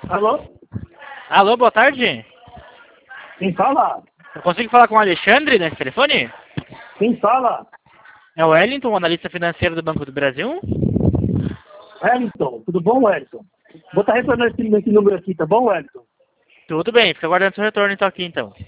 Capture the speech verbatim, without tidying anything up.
Alô? Alô, boa tarde. Quem fala? Eu consigo falar com o Alexandre nesse telefone? Quem fala? É o Wellington, o analista financeiro do Banco do Brasil? Wellington. Tudo bom, Wellington? Vou estar retornando esse, esse número aqui, tá bom, Wellington? Tudo bem, fica aguardando seu retorno então aqui então.